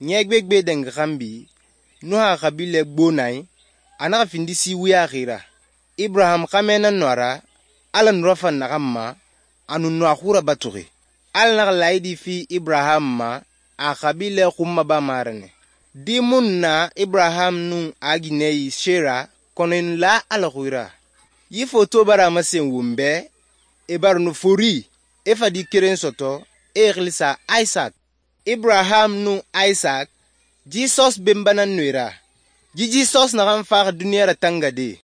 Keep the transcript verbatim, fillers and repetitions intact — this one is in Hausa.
nyeg be deng gambi nuha kabile gbonai ana findisi wiya gira Ibrahim kamena nora ala nurafan nagamma anu nuakura baturi al nag laidi fi Ibrahim ma a kabile kumma ba marane di munna Ibrahim nu aginei shera konen la ala gira yi foto bara masen wumbe e bar nu furi e fadi keren soto e glisa Isaac Ibrahim nu Isaac Jesus bembanan nuira ji Jesus na kan fa dunia tangade